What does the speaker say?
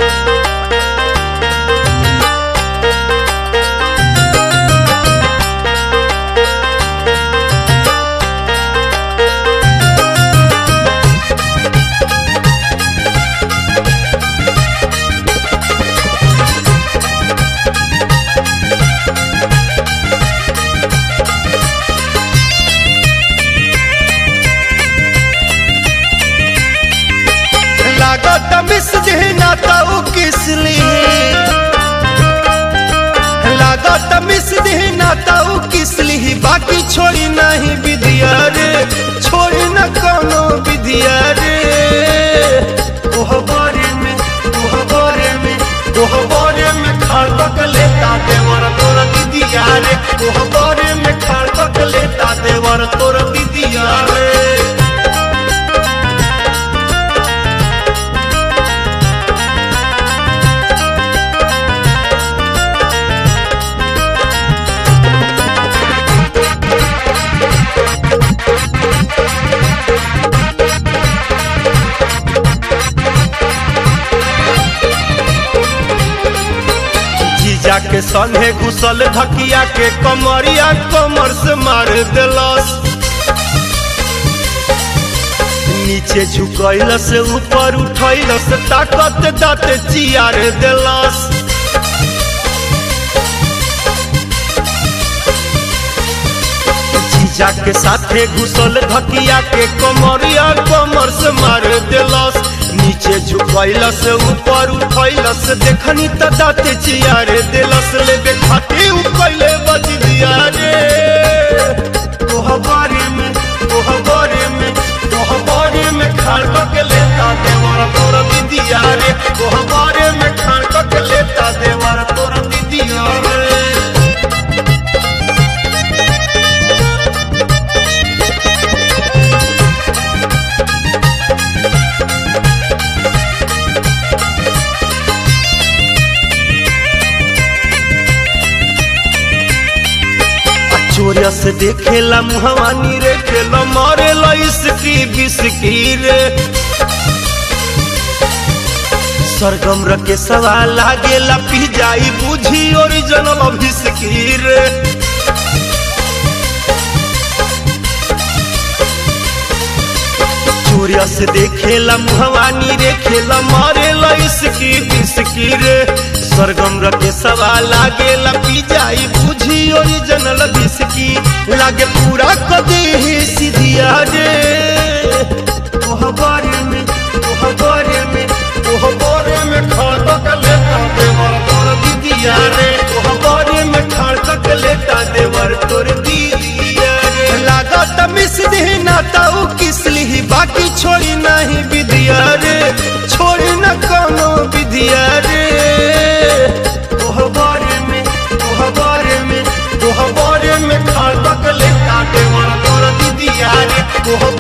Miss देना ताऊ किसली लागत मिस देना ताऊ किसली बाकी छोड़ी नहीं विधिया रे छोड़ी न कोनो विधिया रे कोहबारे में खड़क लेता देवर तोर दीदिया रे कोहबारे में खड़क लेता देवर तोर दीदिया रे। के संगे घुसल धकिया के कमरिया कमर से मार दिलस नीचे झुकैल से ऊपर उठैल से ताकत दाते चियार दिलस जीजा के साथे घुसल धकिया के कमरिया कमर से मार दिलस नीचे झुकैल से ऊपर उठैल से देखनी त दाते चियार दिलस लेबे खाती उकैले बज दिया रे कोहबारे में खड़क के लेता देवर तोर दीदिया रे कोहबारे में खड़क के लेता देवर तोर दीदिया रे। चोरिया से देखेला मुहवानी रे खेला मारे इसकी बिस्की रे सरगम रखे सवाल लागेला पी जाई बुझी ओरिजिनल बिस्की रे चोरिया से देखेला मुहवानी रे खेला मारे इसकी बिस्की रे सरगम रखे सवाल लागेला पी जाई बुझी ओरिजिनल बिस्की लागे पूरा कदे ही सीधिया रे कोहबारे में खड़क लेता देवर तोर दीदिया रे कोहबारे में खड़क लेता देवर तोर दीदिया रे लागत मिस देना ताऊ किसली बाकी छोड़ी नहीं विधिया रे छोड़ी न कोनो विधिया रे कोहबारे में खड़क लेता देवर तोर दीदिया रे।